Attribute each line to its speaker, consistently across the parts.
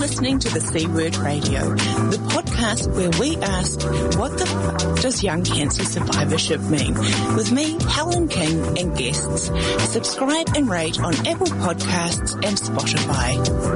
Speaker 1: listening to the C Word Radio, the podcast where we ask, what the fuck does young cancer survivorship mean? With me, Helen King, and guests. Subscribe and rate on Apple Podcasts and Spotify.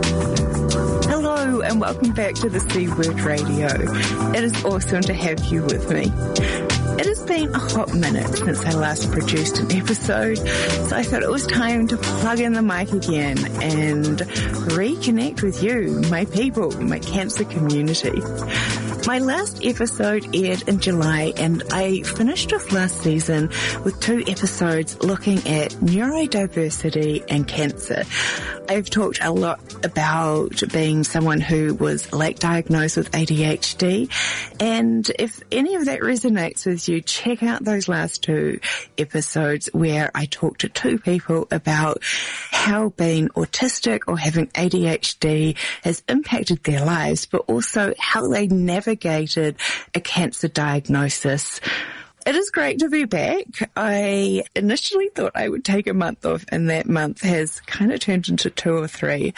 Speaker 1: Hello and welcome back to the C Word Radio. It is awesome to have you with me. It has been a hot minute since I last produced an episode, so I thought it was time to plug in the mic again and reconnect with you, my people, my cancer community. My last episode aired in July, and I finished off last season with 2 episodes looking at neurodiversity and cancer. I've talked a lot about being someone who was late diagnosed with ADHD, and if any of that resonates with you, check out those last 2 episodes where I talked to 2 people about how being autistic or having ADHD has impacted their lives, but also how they navigated a cancer diagnosis. It is great to be back. I initially thought I would take a month off, and that month has kind of turned into 2 or 3.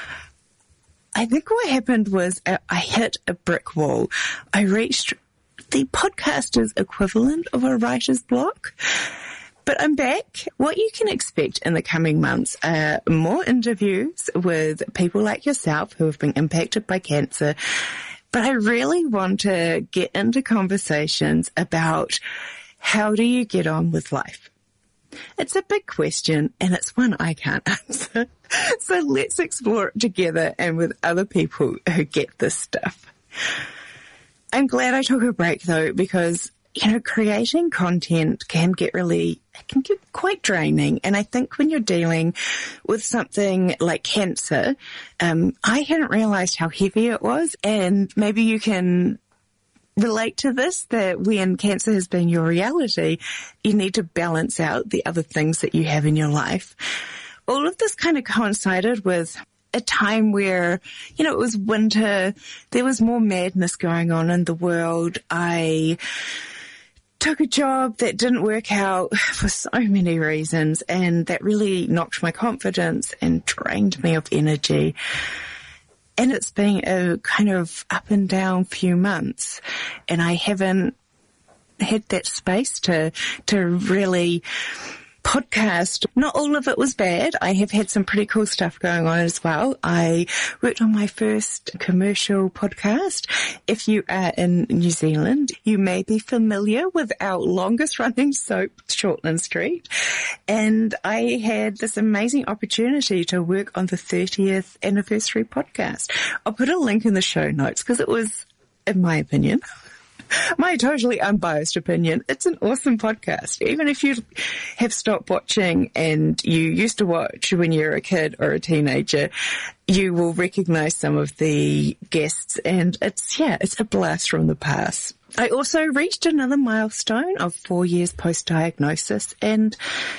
Speaker 1: I think what happened was I hit a brick wall. I reached the podcaster's equivalent of a writer's block. But I'm back. What you can expect in the coming months are more interviews with people like yourself who have been impacted by cancer. But I really want to get into conversations about how do you get on with life? It's a big question, and it's one I can't answer. So let's explore it together and with other people who get this stuff. I'm glad I took a break though, because creating content can get quite draining. And I think when you're dealing with something like cancer, I hadn't realized how heavy it was. And maybe you can relate to this, that when cancer has been your reality, you need to balance out the other things that you have in your life. All of this kind of coincided with a time where, it was winter, there was more madness going on in the world. I took a job that didn't work out for so many reasons, and that really knocked my confidence and drained me of energy. And it's been a kind of up and down few months, and I haven't had that space to really podcast. Not all of it was bad. I have had some pretty cool stuff going on as well. I worked on my first commercial podcast. If you are in New Zealand, you may be familiar with our longest running soap, Shortland Street. And I had this amazing opportunity to work on the 30th anniversary podcast. I'll put a link in the show notes because it was, in my opinion, my totally unbiased opinion, it's an awesome podcast. Even if you have stopped watching and you used to watch when you were a kid or a teenager, you will recognize some of the guests, and it's a blast from the past. I also reached another milestone of 4 years post-diagnosis, and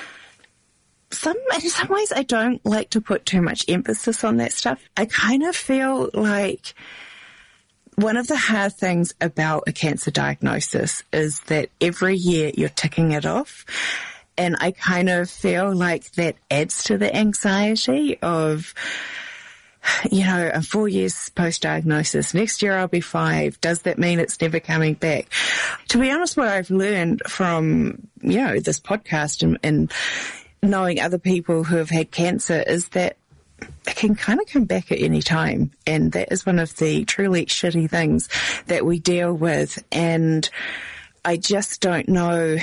Speaker 1: in some ways I don't like to put too much emphasis on that stuff. I kind of feel like one of the hard things about a cancer diagnosis is that every year you're ticking it off. And I kind of feel like that adds to the anxiety of, I'm 4 years post-diagnosis. Next year I'll be 5. Does that mean it's never coming back? To be honest, what I've learned from, this podcast and knowing other people who have had cancer is that it can kind of come back at any time. And that is one of the truly shitty things that we deal with. And I just don't know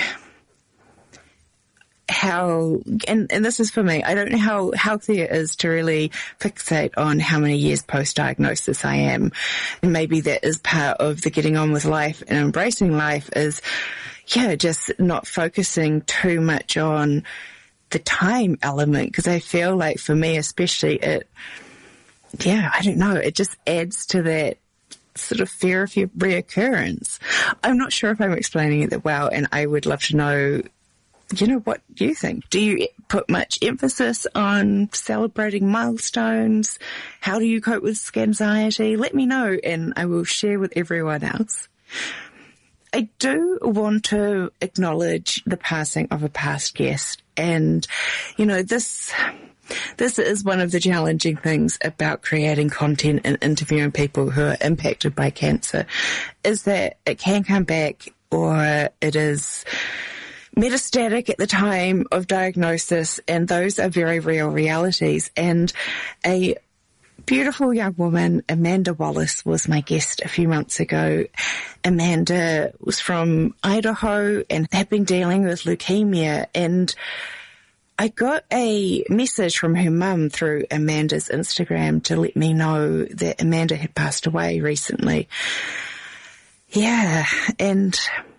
Speaker 1: how, and this is for me, I don't know how healthy it is to really fixate on how many years post-diagnosis I am. And maybe that is part of the getting on with life and embracing life is, just not focusing too much on the time element, because I feel like for me especially I don't know, it just adds to that sort of fear of your reoccurrence. I'm not sure if I'm explaining it that well, and I would love to know, what you think. Do you put much emphasis on celebrating milestones? How do you cope with anxiety? Let me know and I will share with everyone else. I do want to acknowledge the passing of a past guest. And, this This is one of the challenging things about creating content and interviewing people who are impacted by cancer, is that it can come back, or it is metastatic at the time of diagnosis, and those are very real realities. And a beautiful young woman, Amanda Wallace, was my guest a few months ago. Amanda was from Idaho and had been dealing with leukemia, and I got a message from her mum through Amanda's Instagram to let me know that Amanda had passed away recently. Yeah, and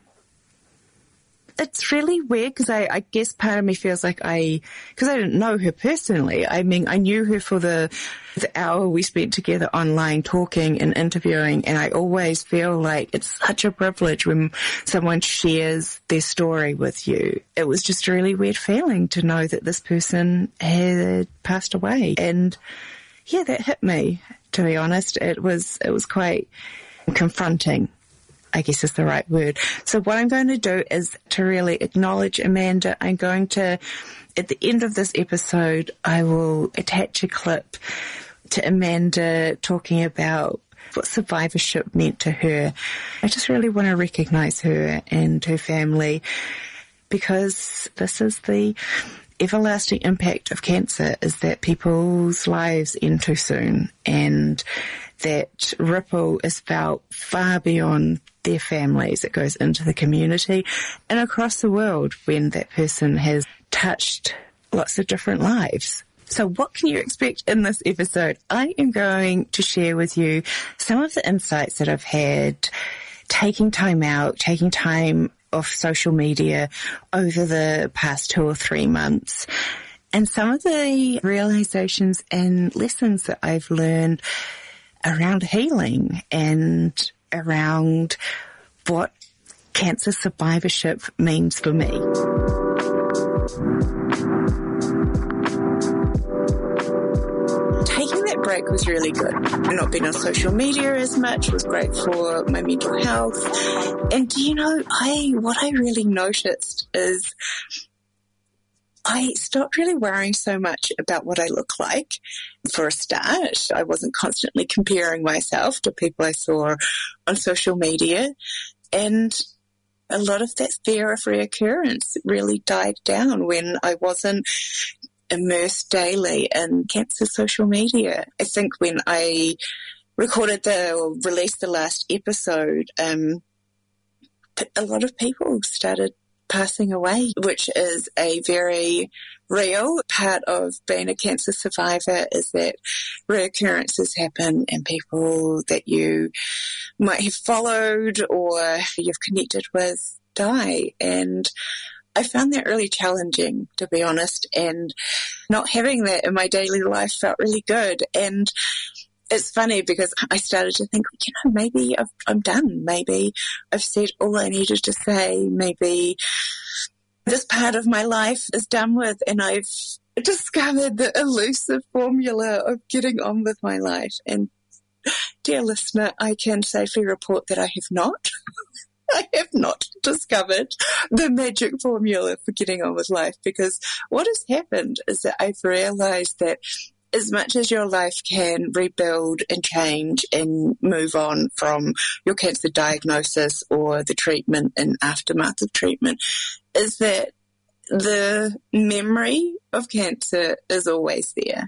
Speaker 1: it's really weird because I guess part of me feels like because I didn't know her personally. I mean, I knew her for the hour we spent together online talking and interviewing, and I always feel like it's such a privilege when someone shares their story with you. It was just a really weird feeling to know that this person had passed away. And yeah, that hit me, to be honest. It was quite confronting, I guess is the right word. So what I'm going to do is to really acknowledge Amanda. I'm going to, at the end of this episode, I will attach a clip to Amanda talking about what survivorship meant to her. I just really want to recognise her and her family, because this is the everlasting impact of cancer, is that people's lives end too soon, and that ripple is felt far beyond their families. It goes into the community and across the world when that person has touched lots of different lives. So what can you expect in this episode? I am going to share with you some of the insights that I've had taking time off social media over the past 2 or 3 months, and some of the realizations and lessons that I've learned around healing and around what cancer survivorship means for me. Taking that break was really good. Not being on social media as much was great for my mental health. And do you know, what I really noticed is I stopped really worrying so much about what I look like. For a start, I wasn't constantly comparing myself to people I saw on social media, and a lot of that fear of reoccurrence really died down when I wasn't immersed daily in cancer social media. I think when I released the last episode, a lot of people started passing away, which is a very real part of being a cancer survivor, is that reoccurrences happen and people that you might have followed or you've connected with die. And I found that really challenging, to be honest, and not having that in my daily life felt really good. And it's funny because I started to think, maybe I'm done. Maybe I've said all I needed to say. Maybe this part of my life is done with, and I've discovered the elusive formula of getting on with my life. And dear listener, I can safely report that I have not. I have not discovered the magic formula for getting on with life, because what has happened is that I've realized that as much as your life can rebuild and change and move on from your cancer diagnosis or the treatment and aftermath of treatment, is that the memory of cancer is always there.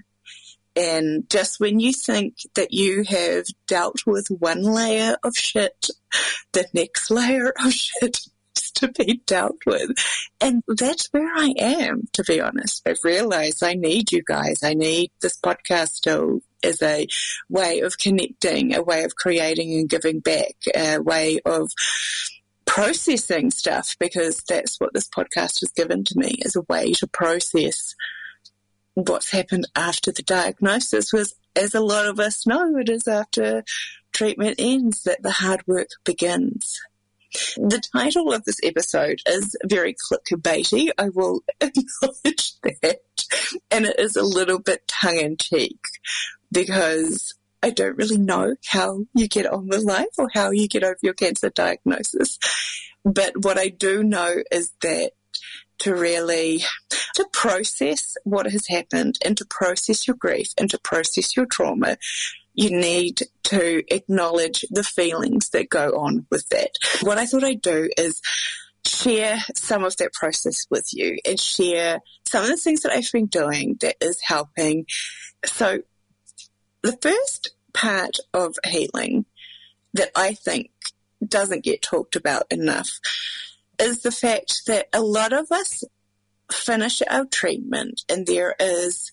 Speaker 1: And just when you think that you have dealt with one layer of shit, the next layer of shit is to be dealt with. And that's where I am, to be honest. I've realized I need you guys. I need this podcast still as a way of connecting, a way of creating and giving back, a way of processing stuff, because that's what this podcast has given to me, is a way to process what's happened after the diagnosis. Was, as a lot of us know, it is after treatment ends that the hard work begins. The title of this episode is very clickbaity, I will acknowledge that, and it is a little bit tongue-in-cheek, because I don't really know how you get on with life or how you get over your cancer diagnosis. But what I do know is that to really to process what has happened and to process your grief and to process your trauma, you need to acknowledge the feelings that go on with that. What I thought I'd do is share some of that process with you and share some of the things that I've been doing that is helping. So the first part of healing that I think doesn't get talked about enough is the fact that a lot of us finish our treatment and there's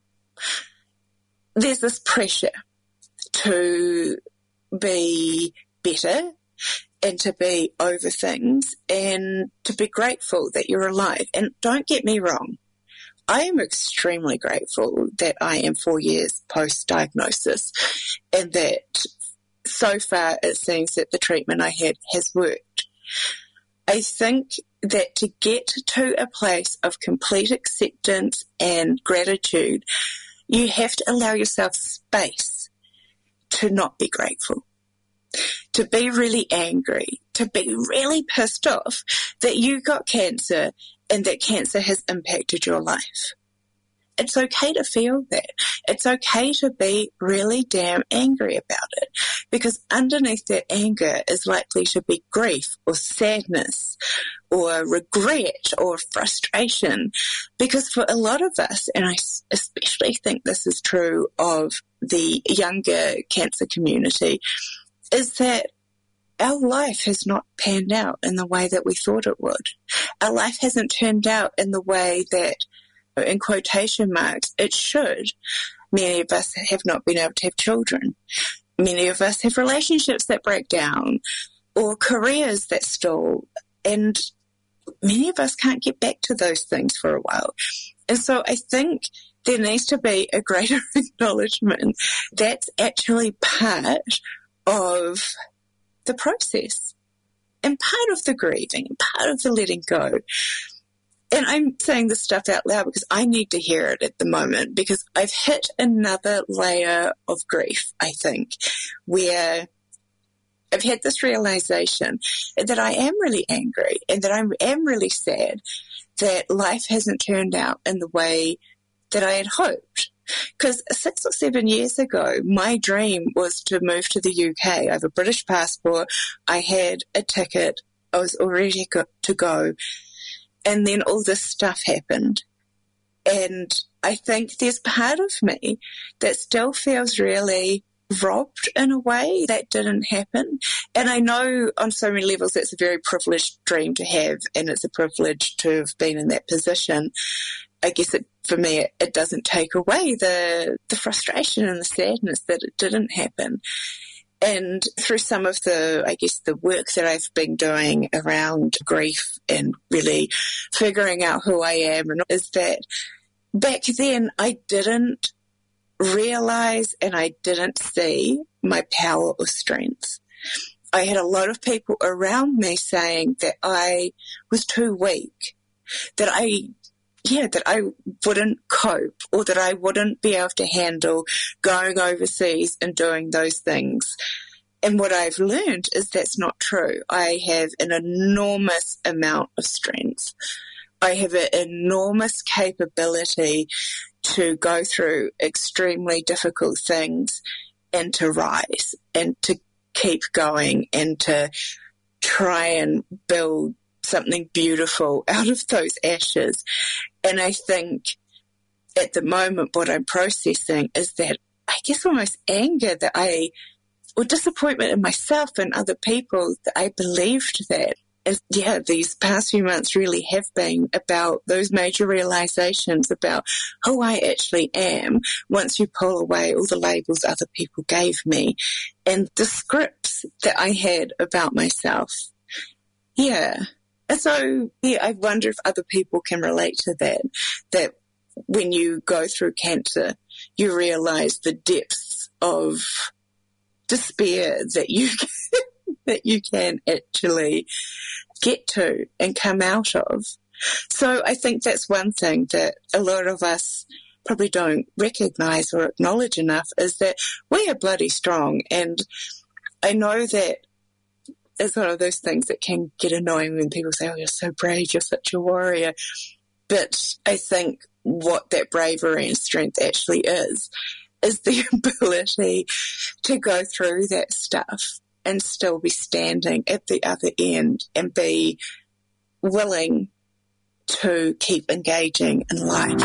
Speaker 1: this pressure to be better and to be over things and to be grateful that you're alive. And don't get me wrong, I am extremely grateful that I am 4 years post-diagnosis and that so far it seems that the treatment I had has worked. I think that to get to a place of complete acceptance and gratitude, you have to allow yourself space to not be grateful, to be really angry, to be really pissed off that you got cancer and that cancer has impacted your life. It's okay to feel that. It's okay to be really damn angry about it, because underneath that anger is likely to be grief or sadness or regret or frustration. Because for a lot of us, and I especially think this is true of the younger cancer community, is that our life has not panned out in the way that we thought it would. Our life hasn't turned out in the way that, in quotation marks, it should. Many of us have not been able to have children. Many of us have relationships that break down or careers that stall. And many of us can't get back to those things for a while. And so I think there needs to be a greater acknowledgement that's actually part of the process and part of the grieving, part of the letting go. And I'm saying this stuff out loud because I need to hear it at the moment, because I've hit another layer of grief, I think, where I've had this realization that I am really angry and that I am really sad that life hasn't turned out in the way that I had hoped. Because 6 or 7 years ago, my dream was to move to the UK. I have a British passport. I had a ticket. I was all ready to go. And then all this stuff happened. And I think there's part of me that still feels really robbed in a way that didn't happen. And I know on so many levels that's a very privileged dream to have, and it's a privilege to have been in that position. I guess for me, it doesn't take away the frustration and the sadness that it didn't happen. And through some of the work that I've been doing around grief and really figuring out who I am, and is that back then I didn't realize and I didn't see my power or strength. I had a lot of people around me saying that I was too weak, that I wouldn't cope, or that I wouldn't be able to handle going overseas and doing those things. And what I've learned is that's not true. I have an enormous amount of strength. I have an enormous capability to go through extremely difficult things and to rise and to keep going and to try and build something beautiful out of those ashes. And I think at the moment what I'm processing is that, I guess, almost anger or disappointment in myself and other people, that I believed that. And these past few months really have been about those major realizations about who I actually am once you pull away all the labels other people gave me and the scripts that I had about myself. Yeah. And so, I wonder if other people can relate to that when you go through cancer, you realize the depths of despair that you can actually get to and come out of. So I think that's one thing that a lot of us probably don't recognize or acknowledge enough, is that we are bloody strong. And I know that is one of those things that can get annoying when people say, oh, you're so brave, you're such a warrior. But I think what that bravery and strength actually is the ability to go through that stuff and still be standing at the other end and be willing to keep engaging in life.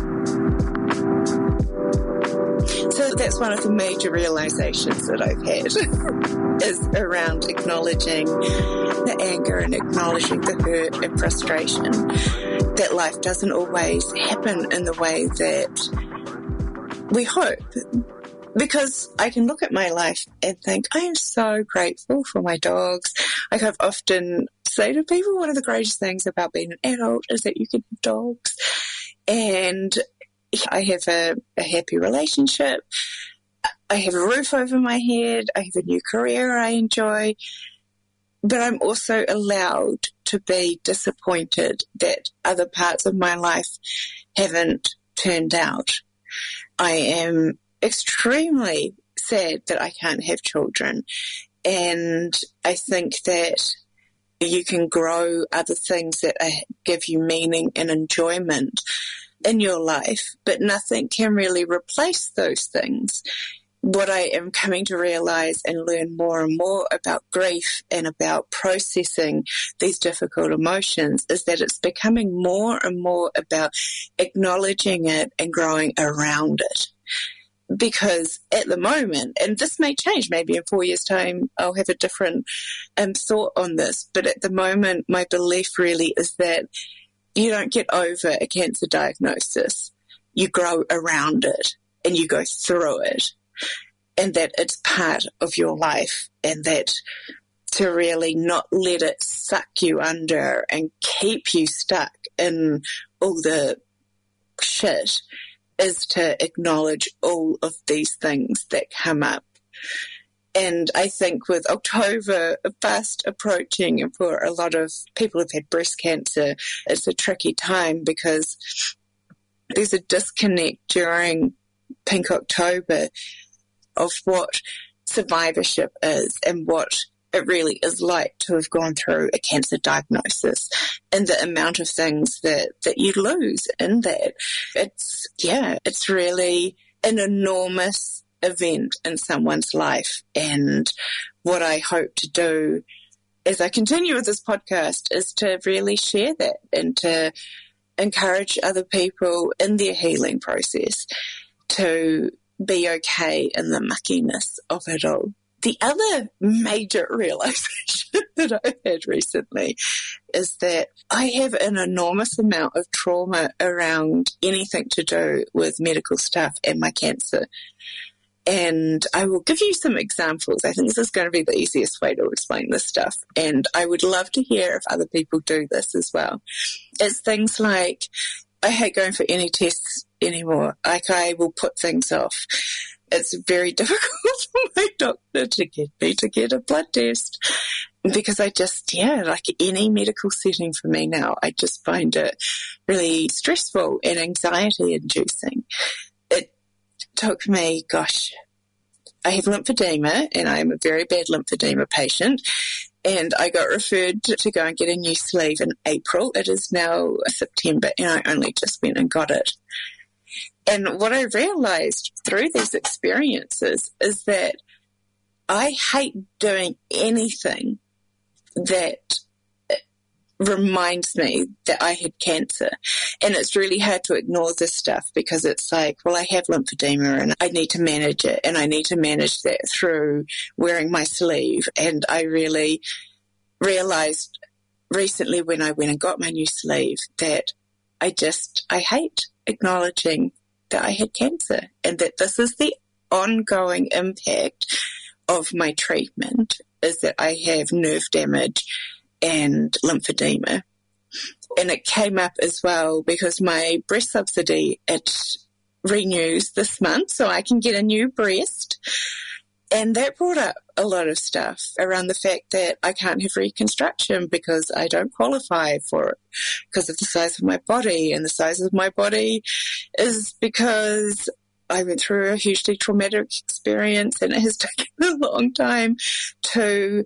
Speaker 1: So that's one of the major realizations that I've had is around acknowledging the anger and acknowledging the hurt and frustration, that life doesn't always happen in the way that we hope. Because I can look at my life and think, I am so grateful for my dogs. Like I've often say to people, one of the greatest things about being an adult is that you can have dogs. And I have a happy relationship. I have a roof over my head. I have a new career I enjoy. But I'm also allowed to be disappointed that other parts of my life haven't turned out. I am extremely sad that I can't have children. And I think that you can grow other things that give you meaning and enjoyment in your life, but nothing can really replace those things. What I am coming to realize and learn more and more about grief and about processing these difficult emotions is that it's becoming more and more about acknowledging it and growing around it. Because at the moment, and this may change, maybe in 4 years' time, I'll have a different thought on this, but at the moment, my belief really is that you don't get over a cancer diagnosis. You grow around it and you go through it, and that it's part of your life, and that to really not let it suck you under and keep you stuck in all the shit is to acknowledge all of these things that come up. And I think with October fast approaching, and for a lot of people who've had breast cancer, it's a tricky time because there's a disconnect during Pink October of what survivorship is and what it really is like to have gone through a cancer diagnosis, and the amount of things that you lose in that. It's really an enormous event in someone's life. And what I hope to do as I continue with this podcast is to really share that and to encourage other people in their healing process to be okay in the muckiness of it all. The other major realization that I've had recently is that I have an enormous amount of trauma around anything to do with medical stuff and my cancer. And I will give you some examples. I think this is going to be the easiest way to explain this stuff. And I would love to hear if other people do this as well. It's things like, I hate going for any tests anymore. Like, I will put things off. It's very difficult for my doctor to get me to get a blood test because I just, like any medical setting for me now, I just find it really stressful and anxiety inducing. It took me, I have lymphedema and I'm a very bad lymphedema patient, and I got referred to go and get a new sleeve in April. It is now September and I only just went and got it. And what I realized through these experiences is that I hate doing anything that reminds me that I had cancer. And it's really hard to ignore this stuff because it's like, well, I have lymphedema and I need to manage it, and I need to manage that through wearing my sleeve. And I really realized recently when I went and got my new sleeve that I hate acknowledging that I had cancer, and that this is the ongoing impact of my treatment, is that I have nerve damage and lymphedema. And it came up as well because my breast subsidy, it renews this month, so I can get a new breast. And that brought up a lot of stuff around the fact that I can't have reconstruction because I don't qualify for it because of the size of my body. And the size of my body is because I went through a hugely traumatic experience, and it has taken a long time to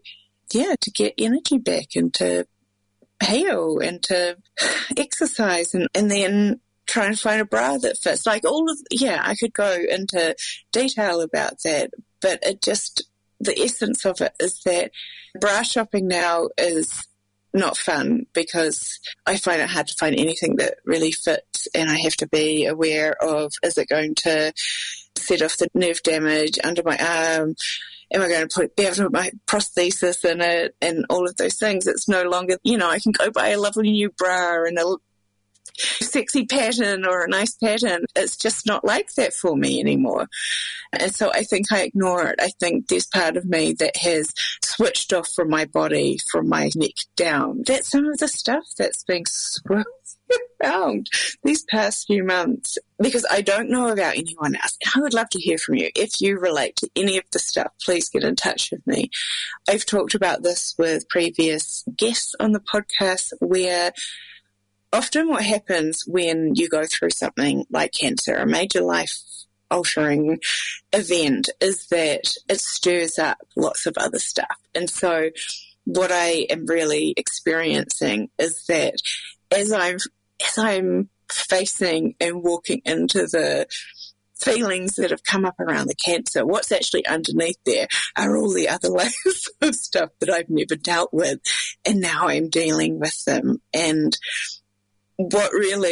Speaker 1: to get energy back and to heal and to exercise and then try and find a bra that fits. Like I could go into detail about that, but the essence of it is that bra shopping now is not fun because I find it hard to find anything that really fits, and I have to be aware of, is it going to set off the nerve damage under my arm? Am I going to be able to put my prosthesis in it and all of those things? It's no longer, I can go buy a lovely new bra and a sexy pattern or a nice pattern. It's just not like that for me anymore. And so I think I ignore it. I think there's part of me that has switched off from my body, from my neck down. That's some of the stuff that's being swirled around these past few months, because I don't know about anyone else. I would love to hear from you. If you relate to any of the stuff, please get in touch with me. I've talked about this with previous guests on the podcast, where often what happens when you go through something like cancer, a major life-altering event, is that it stirs up lots of other stuff. And so what I am really experiencing is that as I'm facing and walking into the feelings that have come up around the cancer, what's actually underneath there are all the other layers of stuff that I've never dealt with, and now I'm dealing with them. And what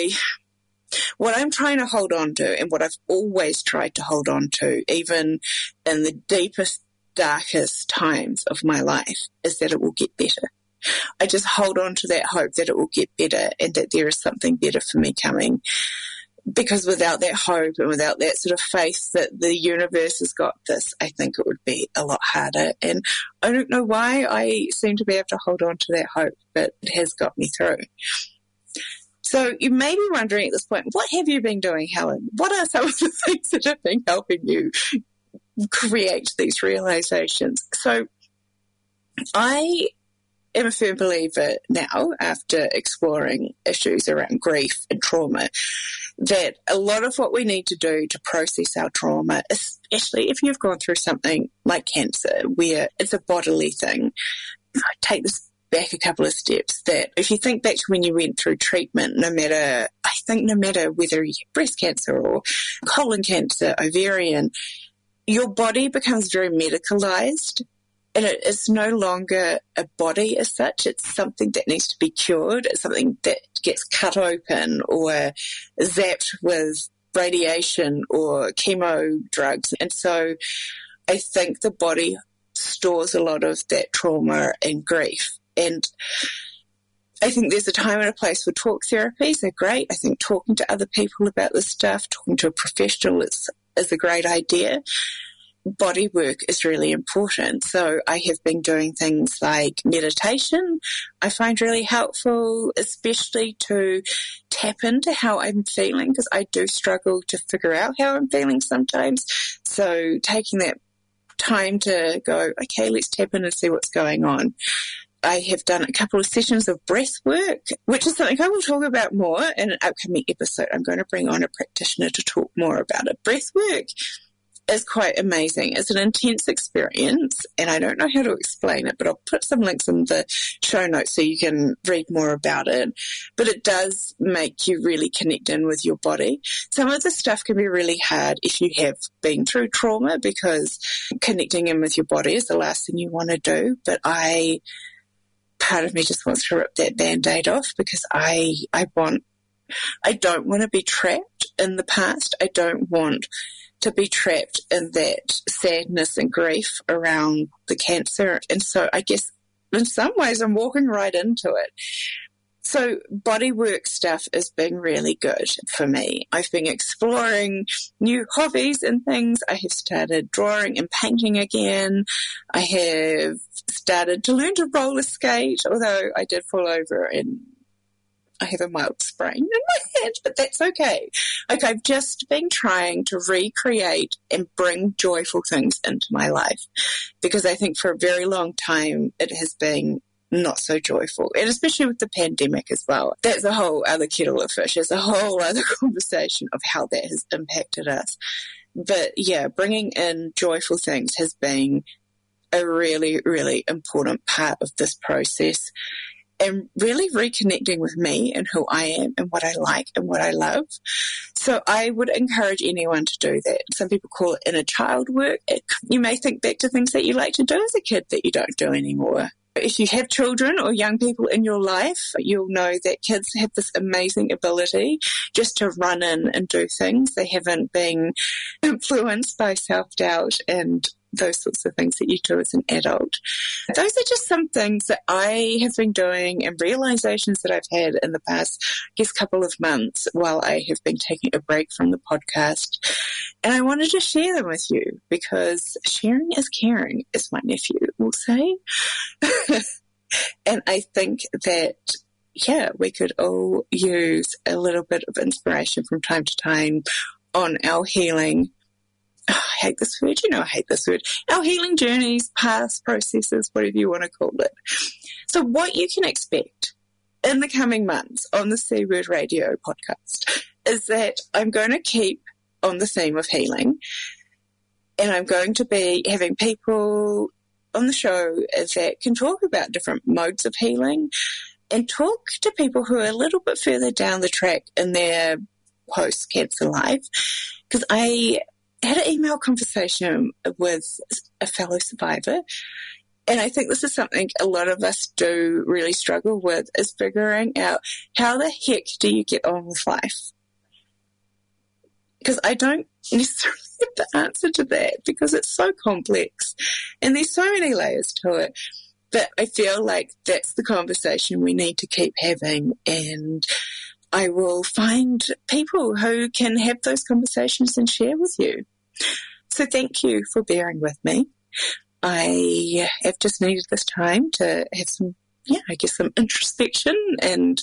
Speaker 1: I'm trying to hold on to, and what I've always tried to hold on to, even in the deepest, darkest times of my life, is that it will get better. I just hold on to that hope that it will get better and that there is something better for me coming. Because without that hope and without that sort of faith that the universe has got this, I think it would be a lot harder. And I don't know why I seem to be able to hold on to that hope, but it has got me through. So you may be wondering at this point, what have you been doing, Helen? What are some of the things that have been helping you create these realizations? So I am a firm believer now, after exploring issues around grief and trauma, that a lot of what we need to do to process our trauma, especially if you've gone through something like cancer, where it's a bodily thing, I take this back a couple of steps, that if you think back to when you went through treatment, no matter whether you have breast cancer or colon cancer, ovarian, your body becomes very medicalized. And it's no longer a body as such. It's something that needs to be cured. It's something that gets cut open or zapped with radiation or chemo drugs. And so I think the body stores a lot of that trauma and grief. And I think there's a time and a place for talk therapies. They're great. I think talking to other people about this stuff, talking to a professional is a great idea. Body work is really important. So I have been doing things like meditation. I find really helpful, especially to tap into how I'm feeling, because I do struggle to figure out how I'm feeling sometimes. So taking that time to go, okay, let's tap in and see what's going on. I have done a couple of sessions of breath work, which is something I will talk about more in an upcoming episode. I'm going to bring on a practitioner to talk more about it. Breath work is quite amazing. It's an intense experience, and I don't know how to explain it, but I'll put some links in the show notes so you can read more about it. But it does make you really connect in with your body. Some of the stuff can be really hard if you have been through trauma, because connecting in with your body is the last thing you want to do. But part of me just wants to rip that Band-Aid off, because I don't want to be trapped in the past. I don't want to be trapped in that sadness and grief around the cancer. And so I guess in some ways I'm walking right into it. So bodywork stuff has been really good for me. I've been exploring new hobbies and things. I have started drawing and painting again. I have started to learn to roller skate, although I did fall over and I have a mild sprain in my hand, but that's okay. I've just been trying to recreate and bring joyful things into my life, because I think for a very long time it has been not so joyful, and especially with the pandemic as well. That's a whole other kettle of fish. It's a whole other conversation of how that has impacted us. But yeah, bringing in joyful things has been a really, really important part of this process, and really reconnecting with me and who I am and what I like and what I love. So I would encourage anyone to do that. Some people call it inner child work. You may think back to things that you like to do as a kid that you don't do anymore. If you have children or young people in your life, you'll know that kids have this amazing ability just to run in and do things. They haven't been influenced by self-doubt and those sorts of things that you do as an adult. Those are just some things that I have been doing and realizations that I've had in the past, couple of months while I have been taking a break from the podcast. And I wanted to share them with you because sharing is caring, as my nephew will say. And I think that, we could all use a little bit of inspiration from time to time on our healing. I hate this word. I hate this word. Our healing journeys, past processes, whatever you want to call it. So what you can expect in the coming months on the C Word Radio podcast is that I'm going to keep on the theme of healing, and I'm going to be having people on the show that can talk about different modes of healing and talk to people who are a little bit further down the track in their post-cancer life. Because I had an email conversation with a fellow survivor, and I think this is something a lot of us do really struggle with, is figuring out how the heck do you get on with life? Because I don't necessarily have the answer to that because it's so complex and there's so many layers to it. But I feel like that's the conversation we need to keep having, and I will find people who can have those conversations and share with you. So thank you for bearing with me. I have just needed this time to have some introspection and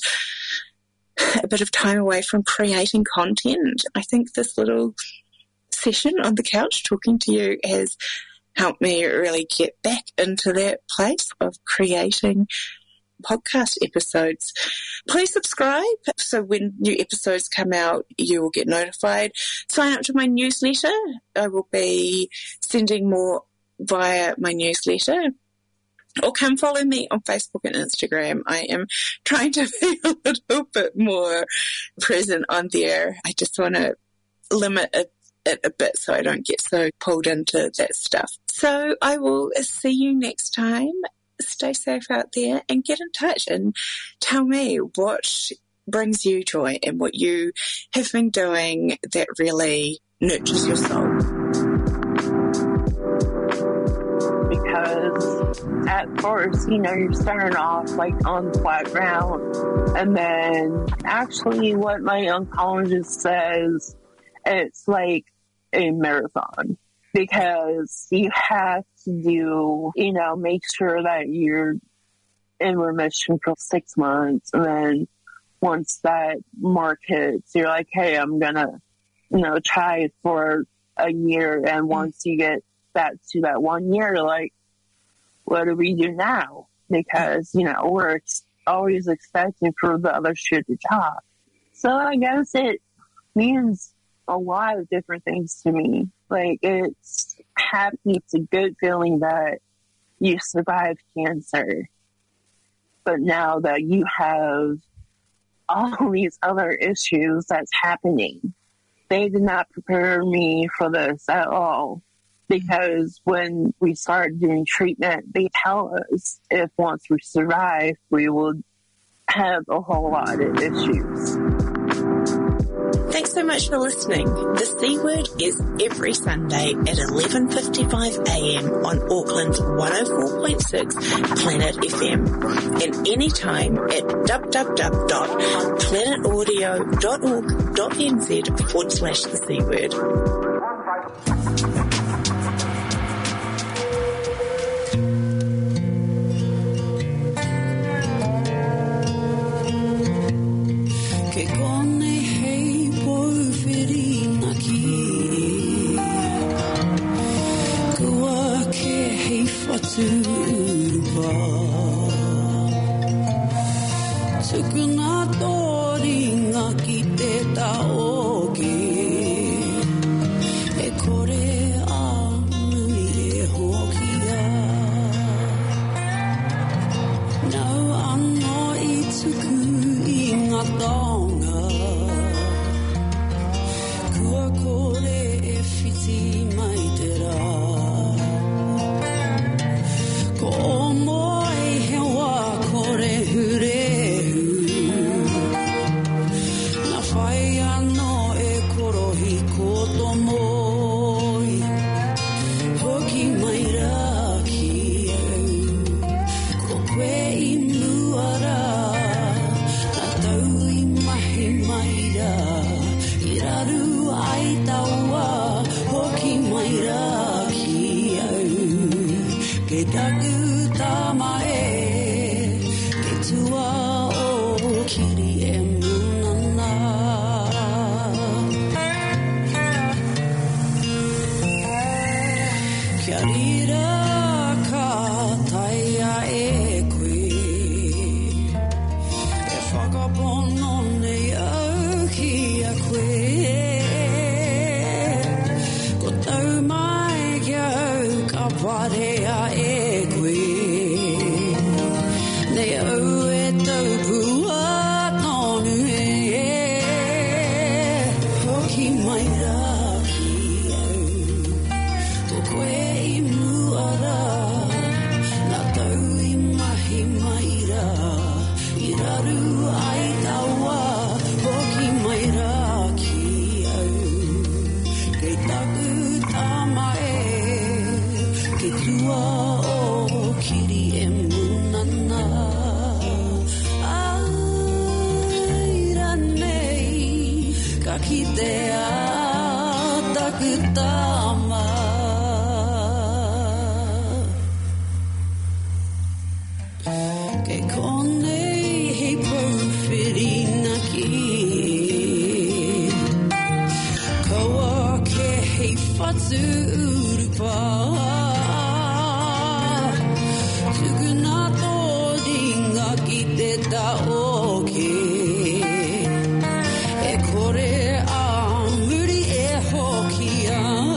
Speaker 1: a bit of time away from creating content. I think this little session on the couch talking to you has helped me really get back into that place of creating podcast episodes. Please subscribe so when new episodes come out you will get notified. Sign up to my newsletter. I will be sending more via my newsletter, or come follow me on Facebook and Instagram. I am trying to be a little bit more present on there. I just want to limit it a bit so I don't get so pulled into that stuff. So I will see you next time. Stay safe out there and get in touch and tell me what brings you joy and what you have been doing that really nurtures your soul.
Speaker 2: Because at first, you're starting off like on flat ground, and then actually what my oncologist says, it's like a marathon. Because you have to do, make sure that you're in remission for 6 months. And then once that mark hits, you're like, hey, I'm going to, try for a year. And once you get that to that 1 year, you're like, what do we do now? Because, we're always expecting for the other shoe to drop. So I guess it means a lot of different things to me. Like, it's happy, it's a good feeling that you survived cancer. But now that you have all these other issues that's happening, they did not prepare me for this at all. Because when we start doing treatment, they tell us if once we survive, we will have a whole lot of issues.
Speaker 1: Thanks so much for listening. The C Word is every Sunday at 11:55 a.m. on Auckland's 104.6 Planet FM, and anytime at www.planetaudio.org.nz/the C Word.
Speaker 3: Tukuna tori ngā ki te taoke e kore a nui e hoki a Ke taku tamae Ke tua o kiri e munana Kia rira ka taia e koe E whakapono nei au ki a koe Ko tau mai kia au ka parea e koe Nei au e tau pua tonu e Hoki mai rā ki au Ko koe i muara Nā tau i mahi mai rā I raru ai taua Hoki mai rā ki au Kei taku tamae Ke tua o kiri e munana Aira nei Ka kitea taku tama Ke konei hei pouwhiri na ki Kaua ke hei whatu urupa Tukuna tō ringa ki te taoke E kore a muri e hoki a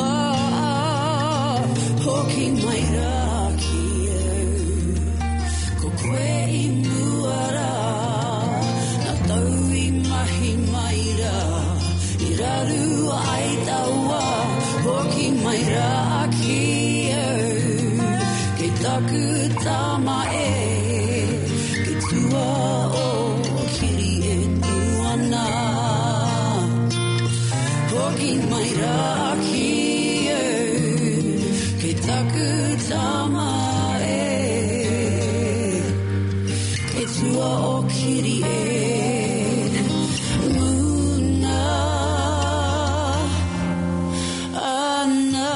Speaker 3: Hoki mai rā ki au Ko koe i muara Nā tau i mahi mai rā I raru ai taua Hoki mai rā ki au Kei taku tamae Ke tua o kiri e nuana Hoki mai rā ki au Kei taku tamae Ke tua o kiri e muna ana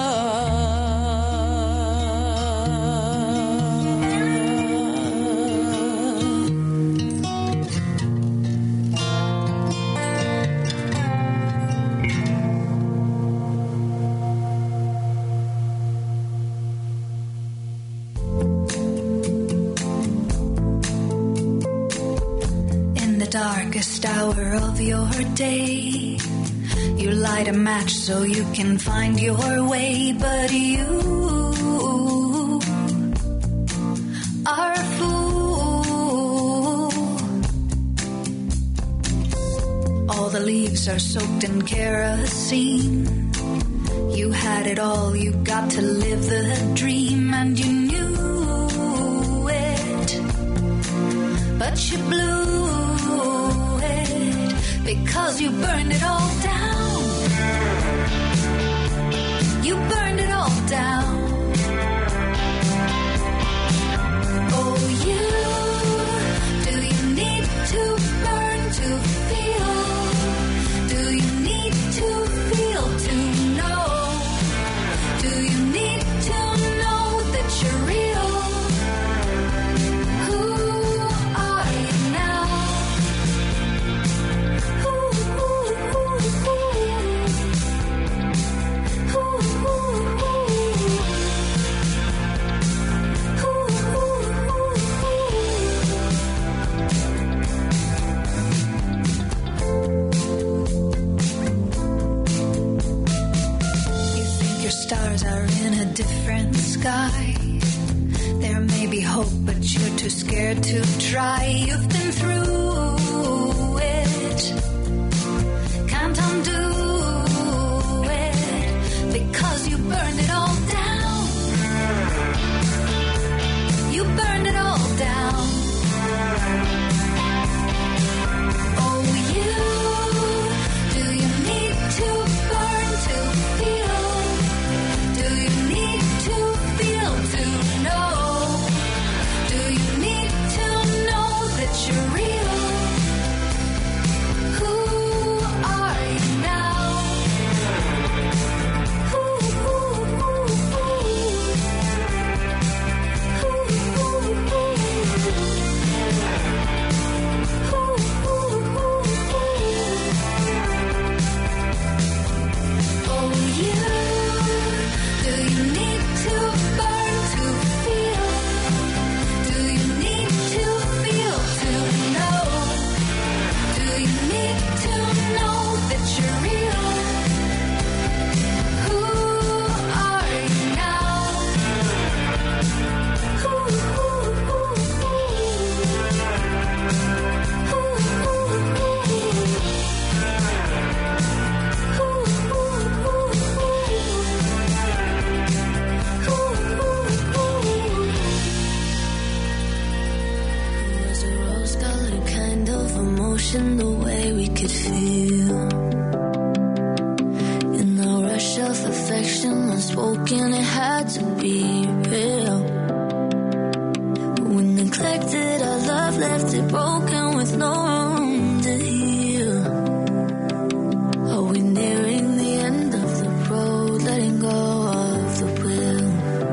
Speaker 4: In the darkest hour of your day, you light a match so you can find your way, but you are a fool. All the leaves are soaked in kerosene. You had it all, you got to live the dream, and you knew it, but you blew it because you burned it all down. You burned it all down. Oh, do you need to burn to feel? Do you need to feel to know? Do you need to know that you're real? Who are you now? Stars are in a different sky. There may be hope, but you're too scared to try. You've been through it, can't undo it, because you burned it all down. You burned it all down. Oh, do you need to burn to feel? Do you need to feel to know? Do you need to know that you're real? Who are you now? could feel. In the rush of affection, unspoken, it had to be real. We neglected our love, left it broken with no room to heal. Are we nearing the end of the road, letting go of the wheel?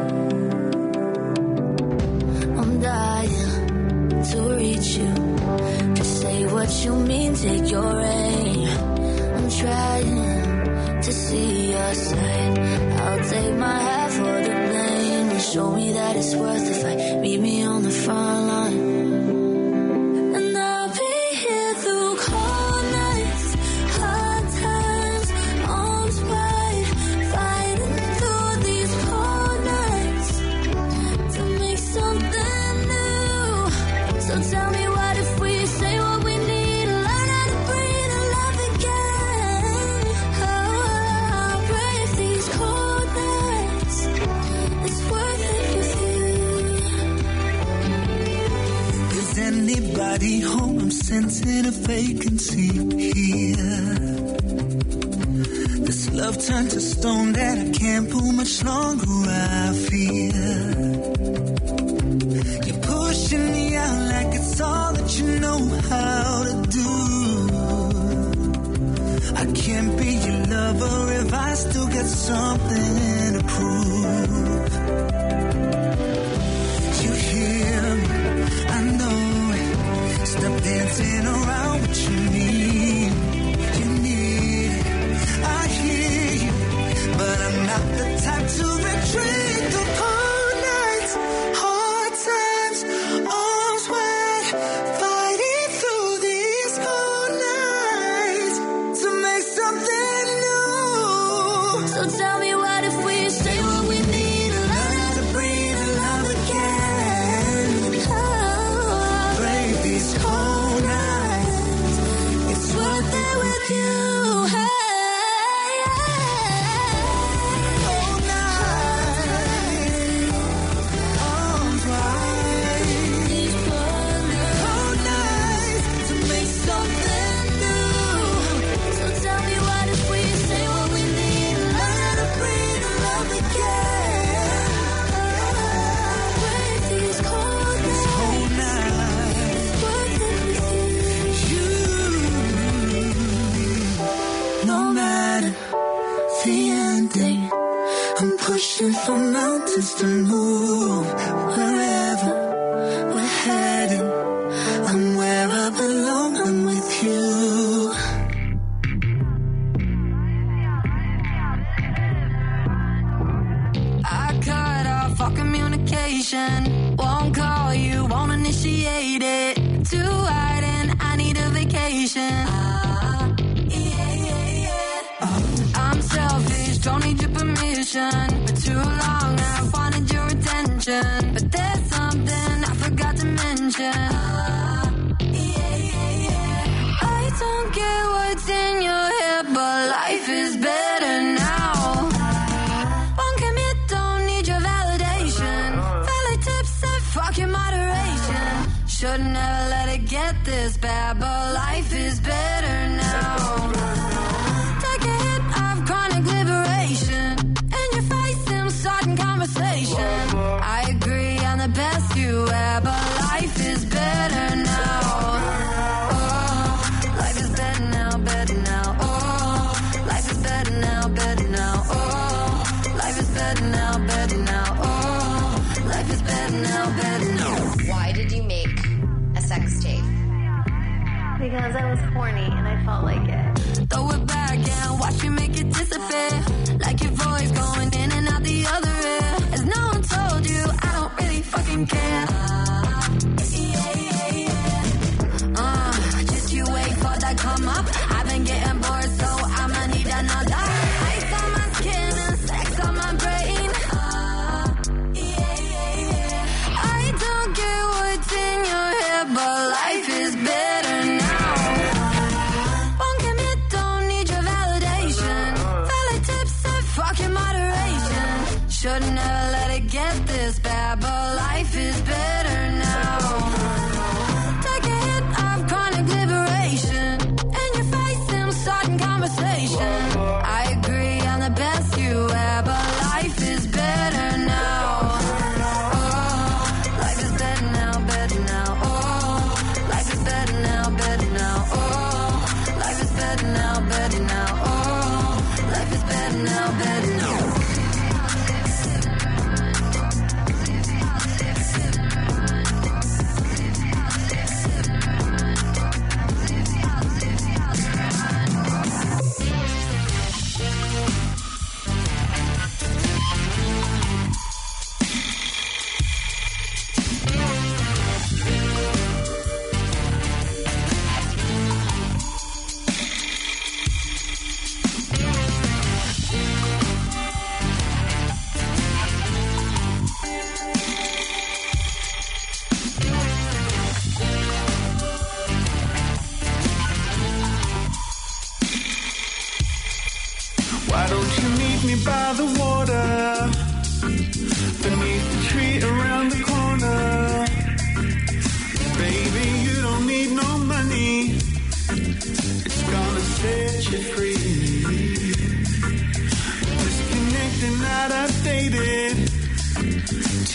Speaker 4: I'm dying to reach you. Just say what you mean, take your aim. I'm trying to see your side. I'll take my half for the blame and show me that it's worth the fight. Meet me on the front line. And I'll be here through cold nights, hard times, arms wide, fighting through these cold nights to make something new. So tell me, what if we say what we need, learn how to breathe and love again? Oh, brave these cold nights, it's worth it with you.
Speaker 5: Is anybody home? I'm sensing a vacancy here. This love turned to stone that I can't pull much longer, I fear. You're pushing me out like it's all that you know how to do. I can't be your lover if I still got something to prove. You hear me, I know it. Stop dancing around what you need. You need it, I hear you, but I'm not the type to retreat. The cold nights, hard times, arms wide, fighting through these cold nights to make something new.
Speaker 4: So tell me, what if we say what we need, learn how to breathe and love again? Oh,
Speaker 5: Brave these cold nights,
Speaker 4: it's worth it with you. Hey,
Speaker 5: cold nights, arms wide,
Speaker 4: these cold nights.
Speaker 5: cold nights to make something new.
Speaker 4: So tell me, what if we say what we need, learn how to breathe and love again? Oh, brave these cold nights,
Speaker 5: Cold nights,
Speaker 4: it's worth it with you.
Speaker 5: no matter the ending, I'm pushing for mountains to move. Wherever we're heading, I'm where I belong, I'm with you.
Speaker 3: I cut off all communication. Won't call you, won't initiate it. Too hard and I need a vacation. I'm selfish, don't need your permission. For too long I've wanted your attention, but there's something I forgot to mention. I don't get what's in your head, but life is better now. Won't commit, don't need your validation. Valid tips said fuck your moderation. Should never let it get this bad, but life is better now. Take a hit of chronic liberation, and your face in sudden conversation. I agree, I'm the best you had, but life is better now. Oh, life is better now, better now. Oh, life is better now, better now. Oh, life is better now, better now. Oh, life is better now, better now.
Speaker 6: Why did you make a sex tape?
Speaker 7: Because I was horny and I felt like it.
Speaker 3: Throw it back and watch me make it disappear. Like your voice going in and out the other ear. As no one told you, I don't really fucking care. Just you wait for that come up. I've been getting bored, so I'ma need another. Ice on my skin and sex on my brain. I don't get what's in your head, but life is better now. Won't commit, don't need your validation. Valid tips said fuck your moderation. Should never let it get this bad, but life is better.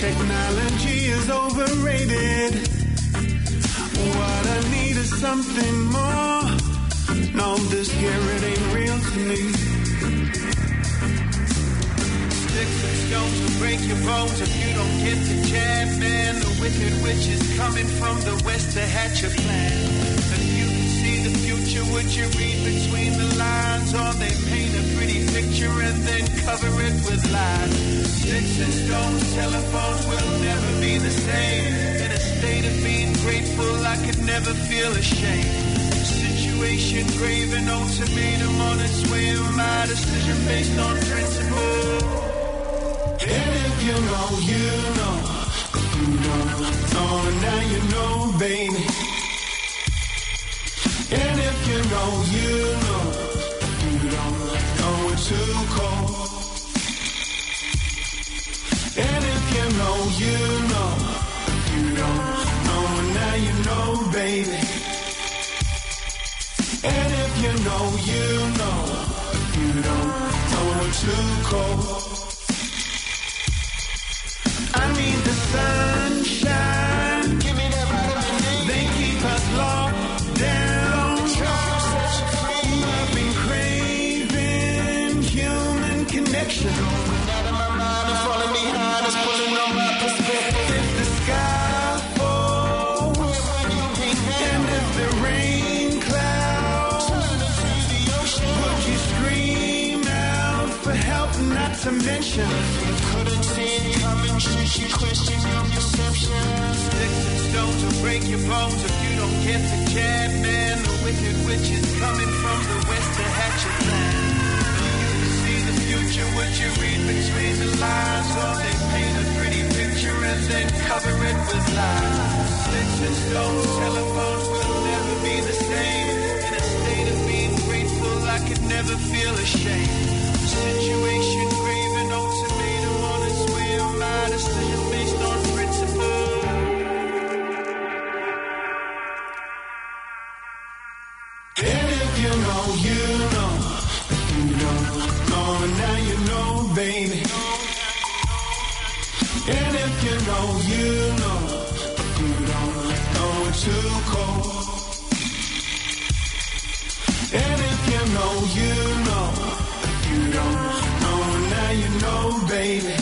Speaker 8: Technology is overrated. What I need is something more. No, this here, it ain't real to me. Sticks and stones will break your bones if you don't get the jab, man. The wicked witch is coming from the west to hatch a plan. If you can see the future, would you read between the lines? Or they paint a pretty picture and then cover it with lies. Sticks and stones, telephones will never be the same. In a state of being grateful, I could never feel ashamed. Situation grave and ultimatum on its way. My decision based on principle. And if you know, you know. If you don't know, now you know, baby. And if you know, you know. If you don't know, it's too cold. And if you know, you know. If you don't know, now you know, baby. And if you know, you know. If you don't know, it's too cold. I need the sunshine. Give me that vitamin D. They keep us locked down. I've been craving human connection. Out of my mind, I'm falling behind. It's pulling on my perspective. If the sky falls, and if the rain clouds, would you scream out for help? Not to mention, couldn't see it coming. Should you question your perception? Sticks and stones will break your bones if you don't get the jab, man. The wicked witch is coming from the west to hatch a plan. If you can see the future, would you read between the lines? Or they paint a pretty picture and then cover it with lies. Sticks and stones, telephones will never be the same. In a state of being grateful, I could never feel ashamed. Situation grave and ultimatum on its way. My decision based on principle. And if you know, you know. If you don't know, now you know, baby. And if you know, you know. If you don't know, it's too cold. And if you know, you know. If you don't know, now you know, baby.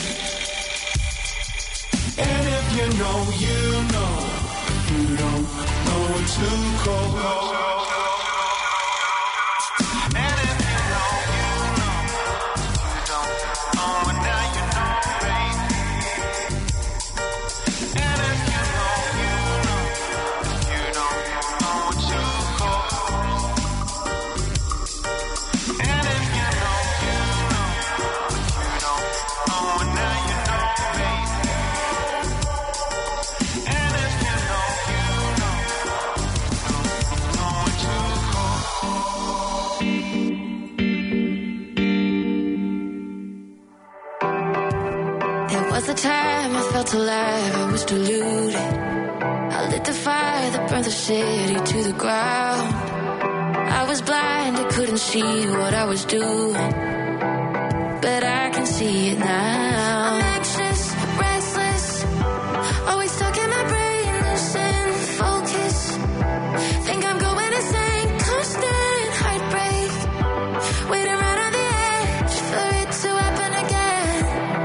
Speaker 8: And if you know, you know. If you don't know, it's too cold. And if you know, you know. You don't know, now you know, baby. And if you know, you know. You don't know, it's too cold. And if you know, you know. You don't know, now you know, baby. And if you know, you know. It's too cold.
Speaker 3: There was a time I felt alive, I was deluded. I lit the fire that burned the city to the ground. I was blind, I couldn't see what I was doing, but I can see it now. I'm anxious, restless, always stuck in my brain, losing focus. Think I'm going insane, constant heartbreak, waiting right on the edge for it to happen again.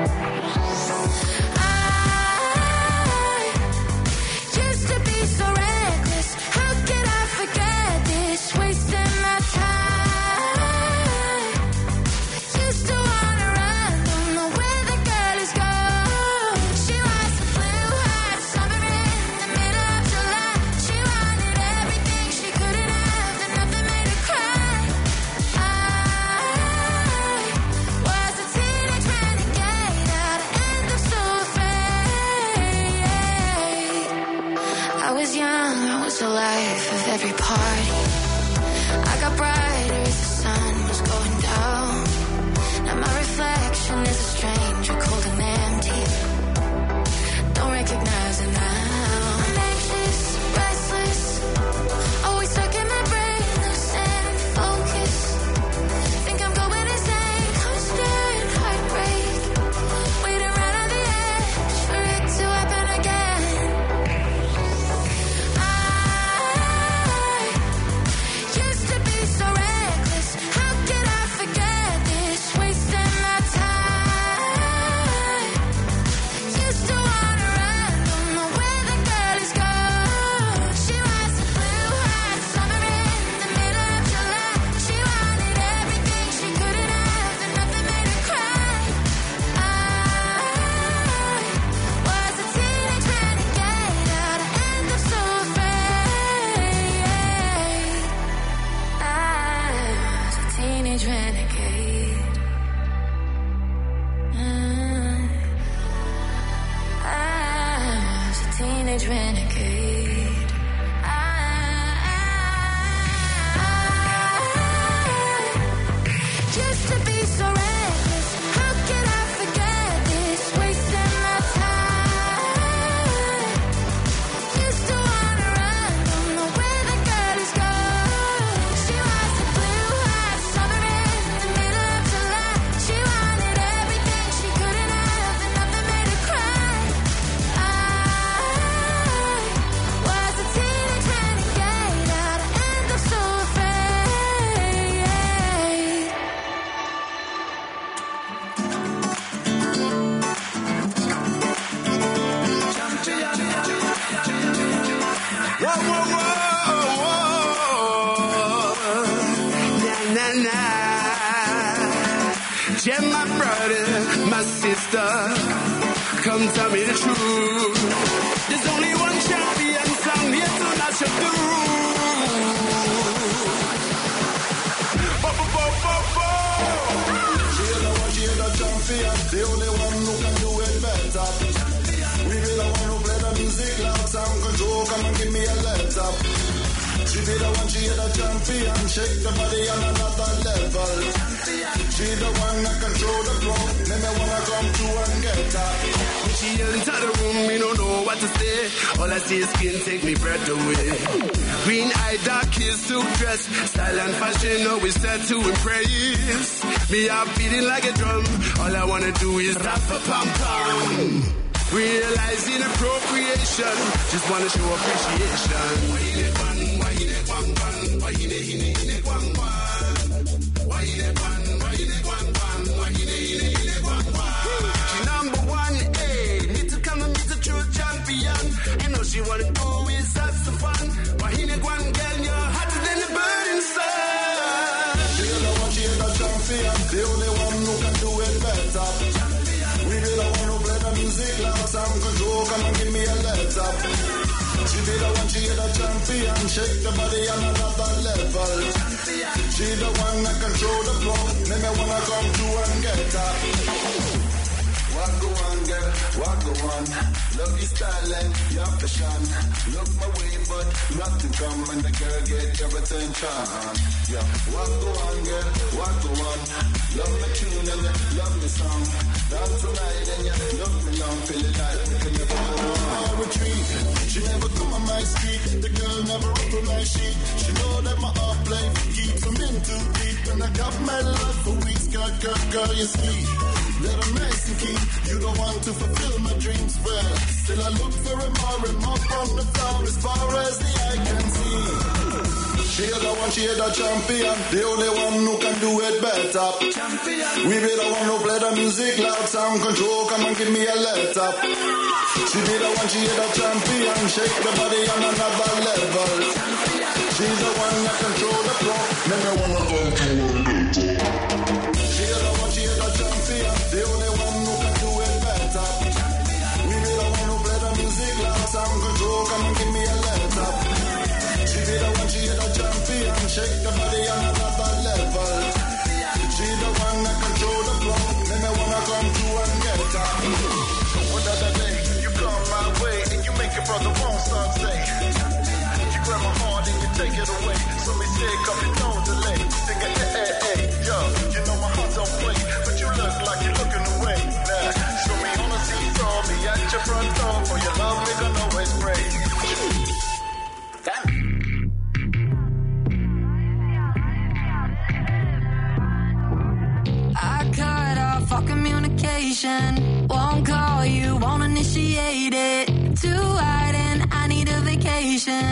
Speaker 3: I used to be so reckless, how could I forget this, wasting my time. Used to wanna run, don't know where the girl is gone. She was a blue-eyed summer in the middle of July. She wanted everything she couldn't have, and nothing made her cry. I was a teenage renegade, and I'm so afraid. I was young, I was alive of every party. I got brighter as the sun was going down. Now my reflection is a stranger, cold and empty. Don't recognize it now. I'm anxious, restless, always stuck in my brain, losing focus. Think I'm going insane, constant heartbreak, waiting right on the edge for it teenage renegade. Just to be so reckless, how could I forget this? Wasting my time. Used to wanna run, don't know where the girl is gone. She was a blue-eyed summer in the middle of July. She wanted everything she couldn't have, and nothing made her cry. I was a teenage renegade, I'd end up so afraid.
Speaker 8: Whoa, whoa, whoa. Nah, nah, nah. Jam, my brother, my sister, come tell me the truth. There's only one champion song here to match up the rules. Bo, bo, bo, bo, bo.
Speaker 9: She's the champion, the only one who can do it better. We be the one who play the music loud, sound control, come and give me a laptop. She be the one, she the champion, shake the body on another level. She the one that control the flow, let me wanna come through and get her.
Speaker 8: When she enter the room, me don't know what to say. All I see is skin take me breath away. Green eye, dark kiss, silk dress, style and fashion, always set to impress. Me I'm beating like a drum. All I wanna do is rap a pam pam. Realizing appropriation, just wanna show appreciation. Why you let one, why you let one, why you let one, why you let one, why you let one, why you let one. She number one, need to come and meet the true champion. You know she wanna do is have some fun. Why you let one girl, you're hotter than the burning sun.
Speaker 9: She's the one, she's the champion, the only one who can do it better. We be the one who play the music loud, sound control, come and give me a laptop. She be the one, she the champion, shake the body on another level. She the one that control the flow, let me wanna come through and get her. What go on, girl, what go on? Love your style and your fashion. Look my way, but not to come, and the girl get your attention. Yeah, what go on, girl, what go on? Love my tune and you love me song. Dance tonight and you love me long, feeling like we can never go on retreat. She never come on my street, the girl never up on my sheet. She know that my heart play keeps them in too deep, and I got my love for weeks. Girl, you sweet. Let her nice and keep. You don't want to fulfill my dreams, well, still I look for a more from the floor as far as the eye can see. She the one, she the champion, the only one who can do it better. Champion. We be the one who play the music loud, sound control, come and give me a laptop. She be the one, she the champion, shake the body on another level. She's the one that control the flow, make me wanna go to it. She the one, she the champion, the only one who can do it better. We be the one who play the music loud, sound control, come and give me a laptop. She be the one, she the champion, shake the body on another level. She the one that control the flow, make me wanna come through and get her. One other day, you come my way and you make your brother won't stop say. You grab my heart and you take it away. So we say, come and no delay. Sing it, hey, hey, hey, yo. You know my heart don't play, but you look like you're looking away. Nah, show me on the seesaw, be at your front door. For your love, we gonna always pray. Damn.
Speaker 3: I cut off all communication. Won't call you, won't initiate it. Too hard and I need a vacation.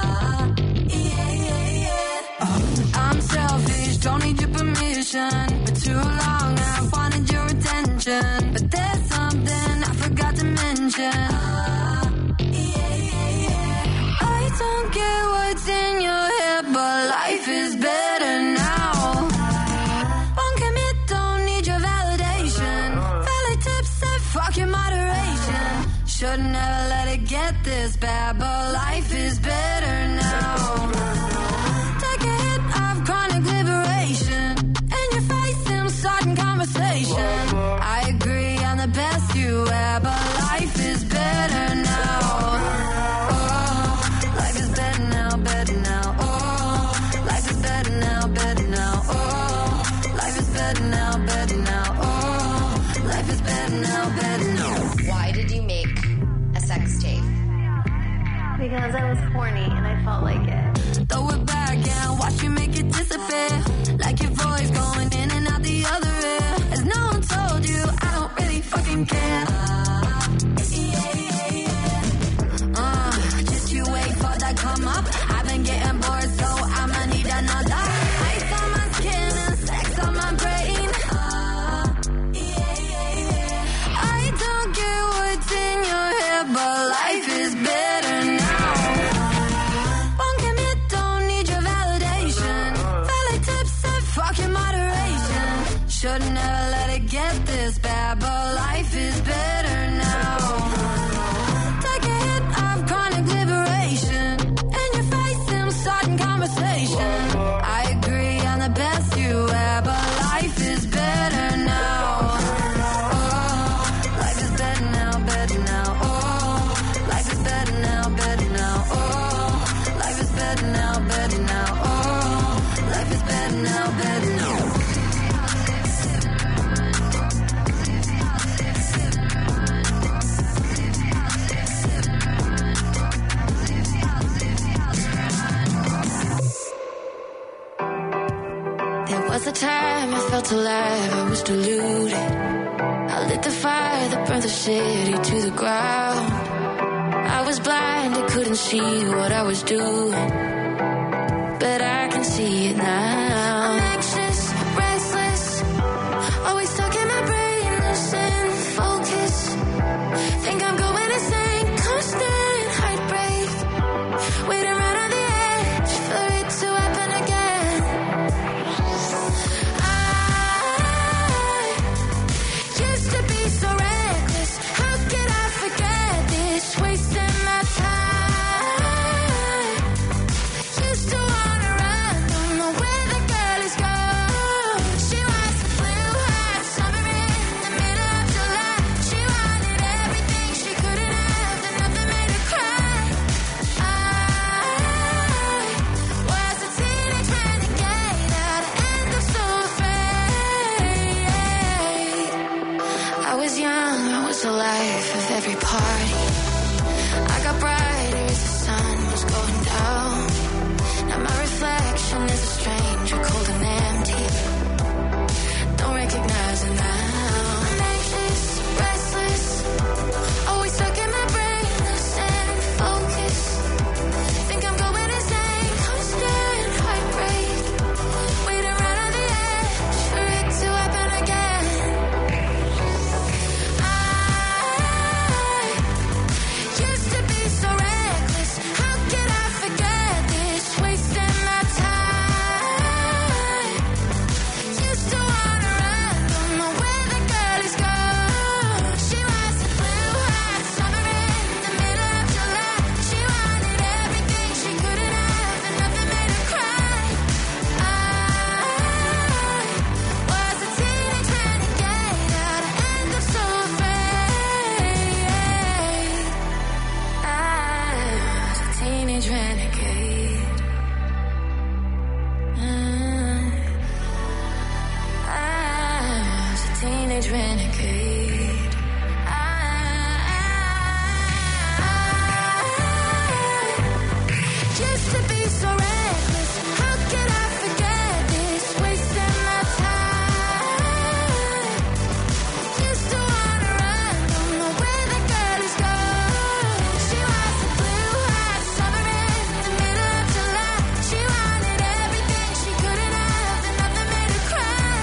Speaker 3: I'm selfish, don't need your permission. For too long I wanted your attention, but there's something I forgot to mention. I don't get what's in your head, but life is better now. Won't commit, don't need your validation. Valley tips said fuck your moderation. Should never let it get this bad, but life is better now. Take a hit of chronic liberation, and you're facing certain conversation. I agree, I'm the best you ever. Life is better now.
Speaker 7: Because I was horny and I felt like it.
Speaker 3: Throw it back and watch me make it disappear. Like your voice going in and out the other ear. As no one told you, I don't really fucking care. Just you wait for that come up. I've been getting bored, so I'ma need another. Ice on my skin and sex on my brain. I don't get what's in your head, but life is better now. Won't give me, don't need your validation. Valley tips said fuck your moderation. Should never let it get this bad, but life is better now. Take a hit of chronic liberation. In your face, I'm starting conversation. I agree, I'm the best you ever. Life is better now. Oh, life is better now, better now. Oh, life is better now, better now. Oh, life is better now, better now. Oh, life is better now, better now. There was a time I felt alive, I was deluded. I lit the fire that burned the city to the ground. I was blind, I couldn't see what I was doing, but I can see it now. I'm anxious, restless, always stuck in my brain, losing focus. Think I'm going insane, constant heartbreak, waiting right on the edge for it to happen again. I used to be so reckless, how could I forget this, wasting my time. Used to wanna run, don't know where the girl is gone. She was a blue hot summer in the middle of July. She wanted everything she couldn't have, and nothing made her cry. I was a teenage renegade, at the end of so afraid. I was young, I was alive of every party. I got brighter as the sun was going down. Now my reflection is a stranger, cold and empty. Don't recognize it now. I'm anxious, restless, always stuck in my brain, losing focus. Think I'm going insane, constant heartbreak, waiting right on the edge for it to happen again. I used to be so reckless, how could I forget this, wasting my time. Used to wanna run, don't know where the girl is gone. She was a blue hot summer in the middle of July. She wanted everything she couldn't have, and nothing made her cry. I was a teenage renegade, at the end of so afraid. I was a teenage renegade. I was a teenage renegade. I used to be so reckless, how could I forget this, wasting my time. Used to wanna run, don't know where the girl is gone. She was a blue hot summer in the middle of July. She wanted everything she couldn't have, and nothing made her cry.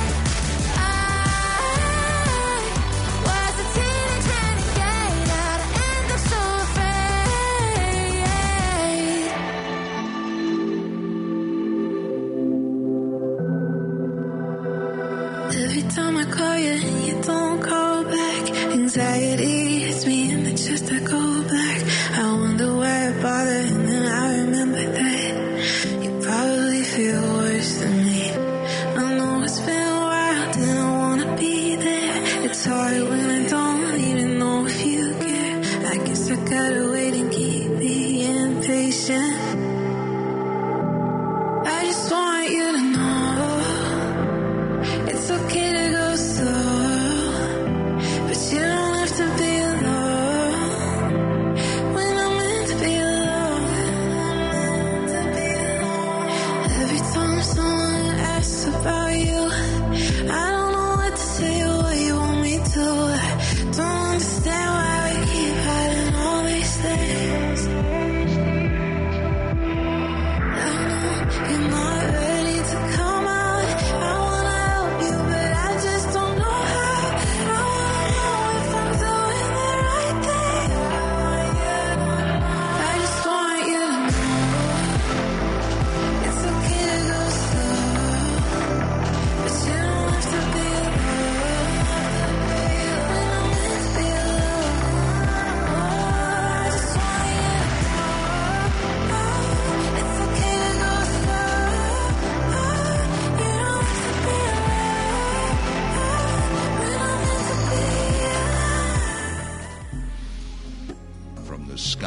Speaker 3: I was a teenage renegade, at the end of so afraid.
Speaker 4: Every time I call you, you don't call back. Anxiety hits me in the chest, I go back. I wonder why I bother, and then I remember that you probably feel worse than me. I know it's been a while, didn't wanna be there. It's hard when I don't even know if you care. I guess I gotta wait and keep being patient. I just want you to know it's okay to go slow, but you don't have to be alone when I'm meant to be alone.
Speaker 10: sky.